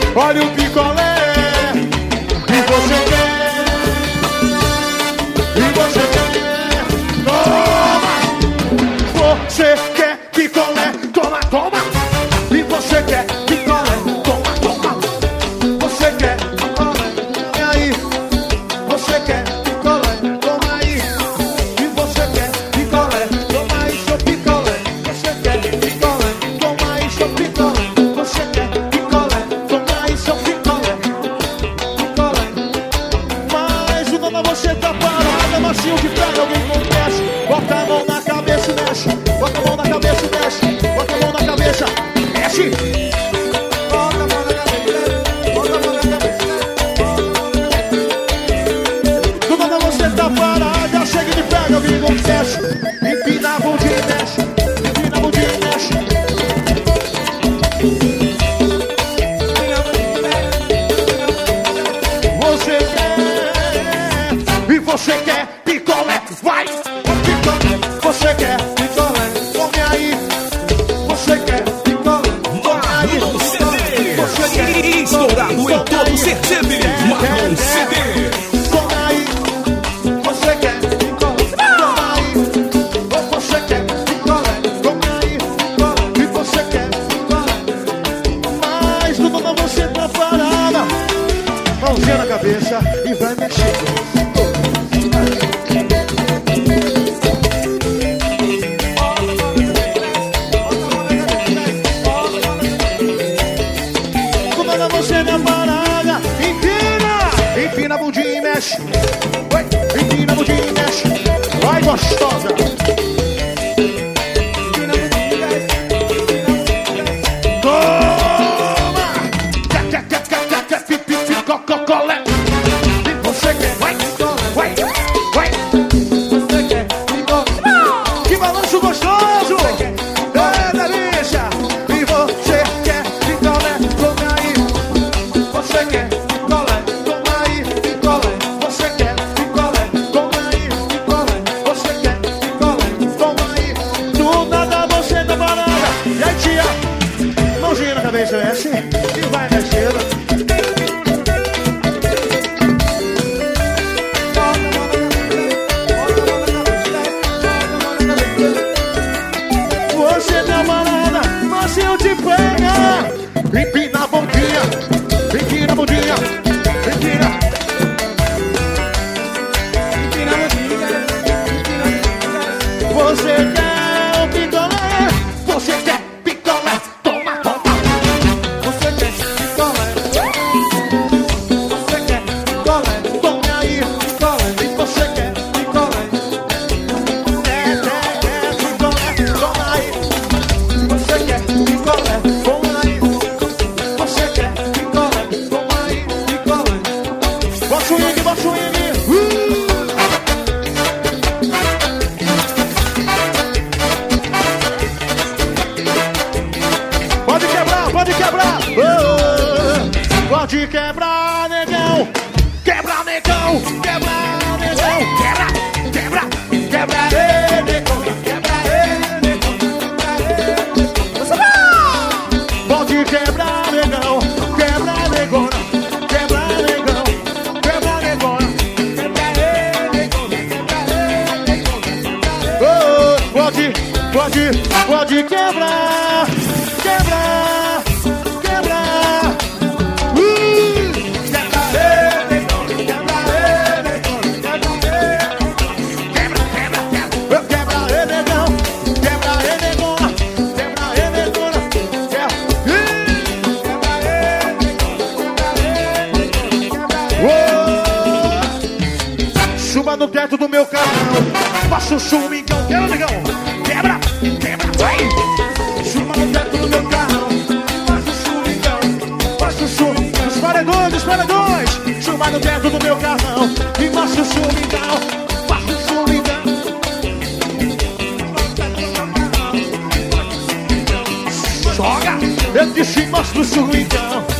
Olha o picolé. E você quer. E você quer. Toma. Você quer picolé. Toma, toma. E você quer picolé. Toma, toma. Você quer picolé. E aí? Você quer picolé. Toma aí. E você quer picolé. Toma aí seu picolé. Você quer picolé. Toma aí seu picolé. Você quer picolé. Toma aí seu picolé. Picolé. Mas o dona você tá parada. Macio de pega, alguém confessa. Bota a mão na cabeça e mexe. Bota a mão na cabeça e mexe. Bota a mão na cabeça. Mexe. Bota a mão na cabeça. Bota a mão na cabeça. Do nada você tá parada. Chega de pega, alguém confessa. Empina a bundinha e mexe. Empina a bundinha e mexe. Você quer. E você quer picolé. Vai. Picolé. Você quer picolé. Come aí. Você quer picolé. Come aí. Você quer Estourado em todo Sergipe. Marrom CD. Come aí. Você quer picolé. Come aí. Você quer picolé. Come aí. E você quer picolé. Mas do nada você tá parada. Mãozinha na cabeça e vai mexer. Do nada você tá parada. Empina a bundinha e mexe. Oi, empina a bundinha e mexe. Vai, gostosa. Toma! Quer, pipi, cocolé. E você quer, vai, vai, vai. Você quer, que balanço gostoso. É, delícia. E você quer, picolé, toma aí. Você quer, picolé, toma aí, picolé. Você quer, picolé, toma aí, picolé. Você quer, picolé, toma aí. Do nada você tá parada. E aí, tia? Mãozinha na cabeça, mexe. E vai mexendo. Você tá parada, mas eu te pego. Empina a bundinha, empina a bundinha, empina. Empina a bundinha, você quer o picolé? Você quer picolé? Toma, toma. Você quer picolé? Você quer picolé? Tome aí, picolé. E você quer picolé? Quer picolé? Toma aí. Você quer picolé? Toma aí. Você quer picolé? Toma aí, picolé. Bota o swing, bota o swing. Pode quebrar, pode quebrar. Pode quebrar, negão. Quebra, negão. Quebra, negão. Quebra, quebra, quebra, negão. Quebra, negão. Pode quebrar, negão. Quebra, negona. Quebra, negão. Quebra, negona. Quebra, negão. Pode quebrar. Quebrar, quebrar. Suba no teto do meu carro, faça o chumigão, quebra, negão, quebra, quebra, vai. Suba no teto do meu carro, faça o chumigão, faça o chum, os paredões, suba no teto do meu carrão e faça o chumigão, faça o chumigão. Joga, eu disse, mostra o chumigão.